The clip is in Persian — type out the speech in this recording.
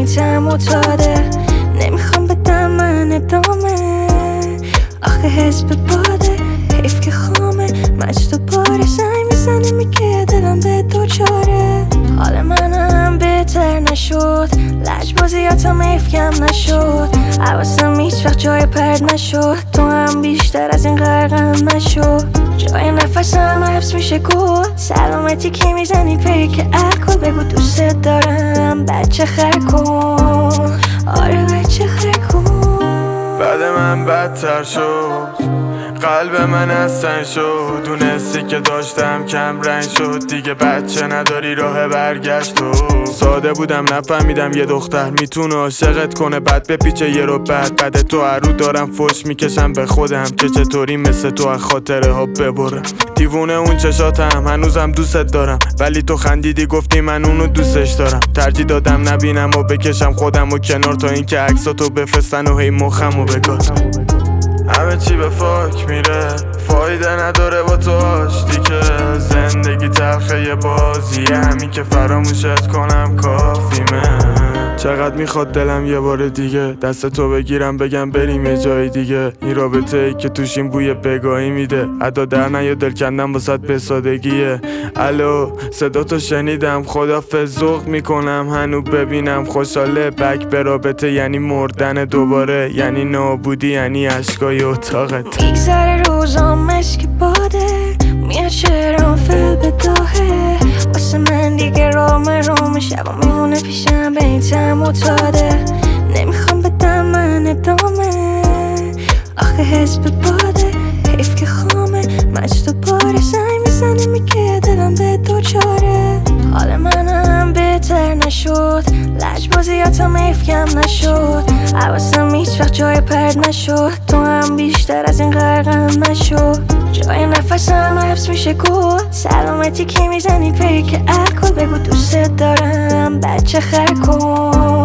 بیتم افتاده. نمیخوام بدم من ادامه، آخه حس به باده، حیف که خامه. مچ دوباره زنگ میزنه میگه دلم به دوچاره. حال منم بهتر نشد، لجبازیاتم حیفکم نشد. حواسم هیچ وقت جای پرد نشد، تو هم بیشتر از این غرقم نشد. جای نفسم حبس میشه گل، سلامتی که میزنی پیک الکل. بگو دوست دارم بچه خر کن، آره بچه خر کن. بعد من بدتر شد، قلب من از سنگ شد. دونستی که داشتم کم رنگ شد، دیگه بچه نداری راه برگشت. تو ساده بودم نفهمیدم یه دختر میتونه عاشقت کنه بعد بپیچه یه رو بعد تو هر رو دارم فوش میکشم به خودم که چطوری مثل تو از خاطره ها ببرم. دیوونه اون چشاتم هنوزم دوستت دارم، ولی تو خندیدی گفتی من اونو دوستش دارم. ترجیح دادم نبینم و بکشم خودم و کنار تا اینکه عکساتو بفرستن و هی مخمو بگاتم. همه چی به فاک میره، فایده نداره با تو آشتی که. زندگی تلخه یه بازیه، همین که فراموشت کنم کافیمه. چقدر میخواد دلم یه بار دیگه دست تو بگیرم بگم بریم یه جای دیگه. این رابطه ای که توش این بوی بگاهی میده، ادا در نیا دل کندم واسط به سادگیه. الو صدا تو شنیدم، خدافظ ذوق میکنم هنو ببینم خوشحاله. بک به رابطه یعنی مردن دوباره، یعنی نابودی، یعنی عشقای اتاقت. میگذره روزام مشک باده، میاد شعرام فل به داهه. واسه من دیگه روم شبا میمونه پیشم بیتم افتاده. نمیخوام بدم من ادامه، آخه حس به باده، حیف که خامه. مچ دوباره زنگ میزنه میگه دلم به دوچاره. حال منم بهتر نشد، لجبازیاتم حیفکم نشد. حواسم هیچ وقت جای پرد نشد، تو هم بیشتر از این غرقم نشد. جای نفسم حبس میشه گل، سلامتی که میزنی پیک الکل. بگو دوست دارم بچه خر کن.